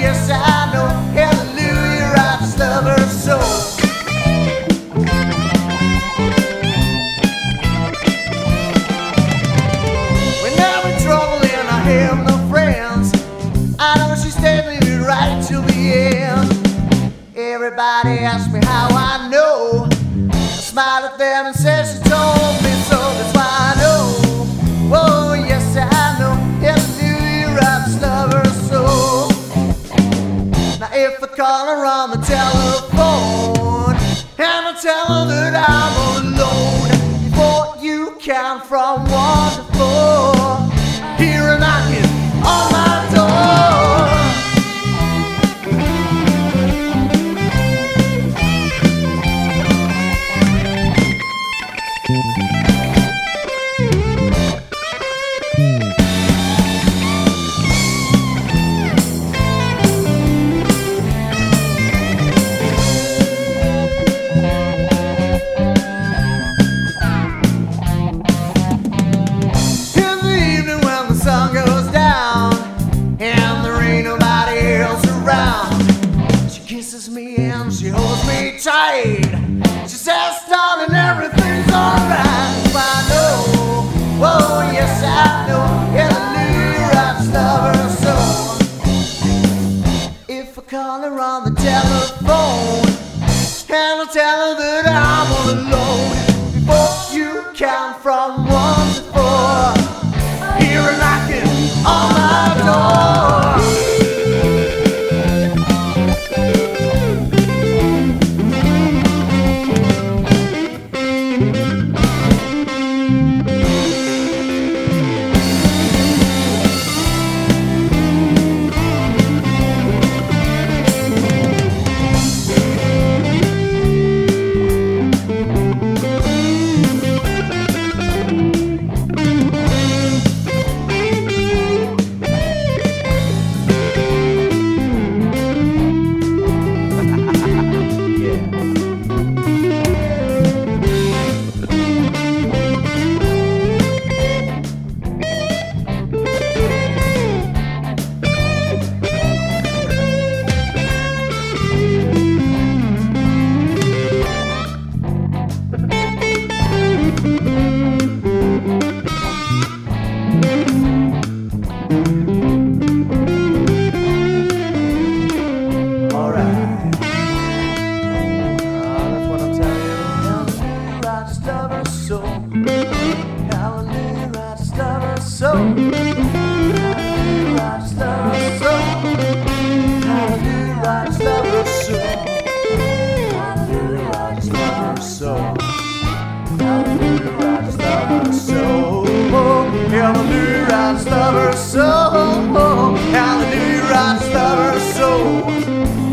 yes I know. Hallelujah, I just love her so. When I'm in trouble and I have no friends, I know she stayed with me right till the end. Everybody asks me how I know. I smile at them and say she told me so. That's why I know. Oh yes I know. Hallelujah, I just love her so. Now if I call her on the telephone and I tell her that I'm alone, before you count from 1 to 4, hear her knocking on my door. Me and she holds me tight. She says, darling, everything's alright. I know, oh yes I know. Hallelujah, I just love her so. If I call her on the telephone and I tell her that I'm all alone, before you count from 1 to 4, hear her knocking on my door. Hallelujah, I just love her so. Hallelujah, I just love her so.